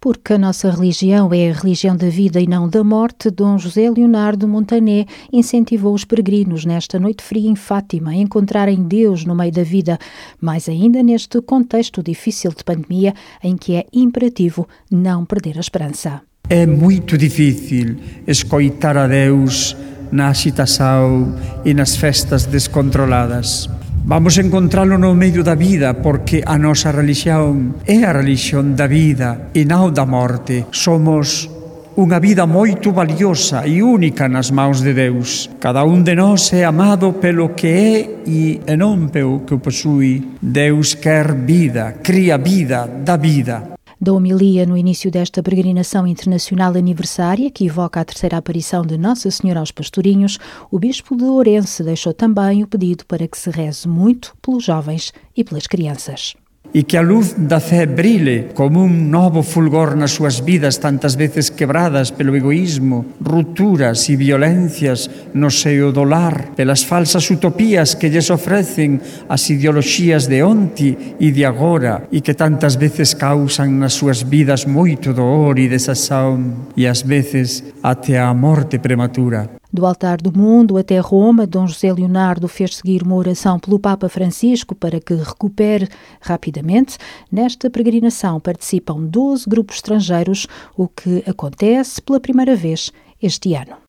Porque a nossa religião é a religião da vida e não da morte, Dom José Leonardo Montané incentivou os peregrinos nesta noite fria em Fátima a encontrarem Deus no meio da vida, mais ainda neste contexto difícil de pandemia em que é imperativo não perder a esperança. É muito difícil escoitar a Deus na agitação e nas festas descontroladas. Vamos encontrá-lo no meio da vida, porque a nossa religião é a religião da vida e não da morte. Somos uma vida muito valiosa e única nas mãos de Deus. Cada de nós é amado pelo que é e não pelo que possui. Deus quer vida, cria vida, dá vida. Da homilia no início desta peregrinação internacional aniversária, que evoca a terceira aparição de Nossa Senhora aos Pastorinhos, o bispo de Ourense deixou também o pedido para que se reze muito pelos jovens e pelas crianças. E que a luz da fé brilhe como novo fulgor nas suas vidas, tantas vezes quebradas pelo egoísmo, rupturas e violências no seio do lar, pelas falsas utopias que lhes oferecem as ideologias de ontem e de agora, e que tantas vezes causan nas suas vidas moito dor e desação, e às vezes até a morte prematura. Do altar do mundo até Roma, Dom José Leonardo fez seguir uma oração pelo Papa Francisco para que recupere rapidamente. Nesta peregrinação participam 12 grupos estrangeiros, o que acontece pela primeira vez este ano.